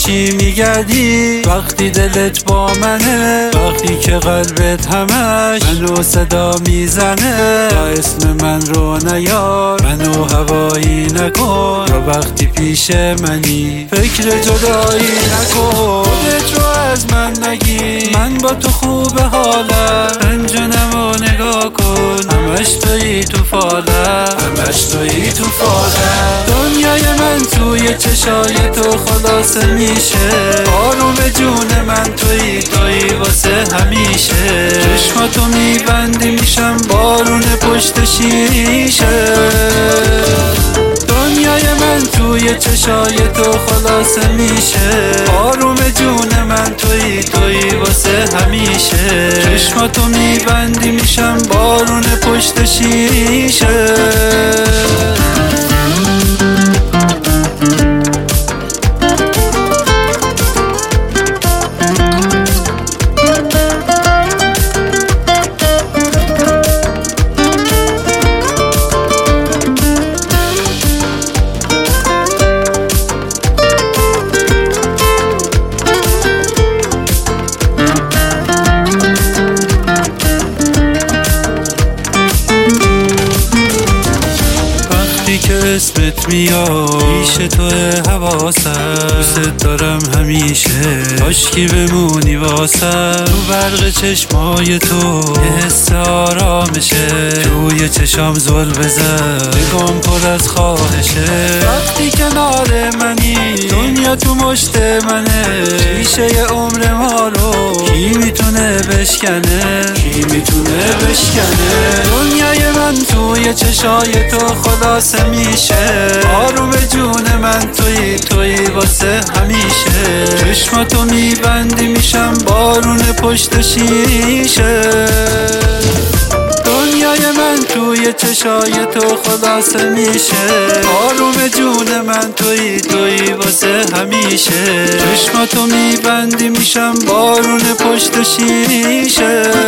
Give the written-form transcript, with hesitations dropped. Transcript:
میشی میگردی وقتی دلت با منه، وقتی که قلبت همش منو صدا میزنه. یا اسم من رو نیار، منو هوایی نکن، یا وقتی پیش منی فکر جدایی نکن. خودت رو از من نگی، من با تو خوب حالم، انجنمو نگاه کن، همش تویی تو فالم، همش تویی تو فالم. دنیای من توی چشای تو خلاصه میشه، آروم جون من تویی واسه همیشه. چشماتو میبندی میشم بارون پشت شیشه. دنیای من توی چشای تو خلاصه میشه، آروم جون من تویی واسه همیشه. چشماتو میبندی میشم بارون پشت شیشه. که اسمت میاد پیش تو حواسم، دوست دارم همیشه، کاشکی بمونی واسم. تو برق چشمای تو حس آرامشه، توی چشام زل بزن نگام پر از خواهشه. وقتی کنار منی دنیا تو مشت منه، شیشه عمر ما رو کی میتونه بشکنه، کی میتونه بشکنه. دنیای من توی چشای تو خلاصه میشه، آروم جون من تویی واسه همیشه. چشماتو میبندی میشم بارون پشت شیشه. دنیای من توی چشای تو خلاصه میشه، آروم جون من تویی واسه همیشه. چشماتو میبندی میشم بارون پشت شیشه.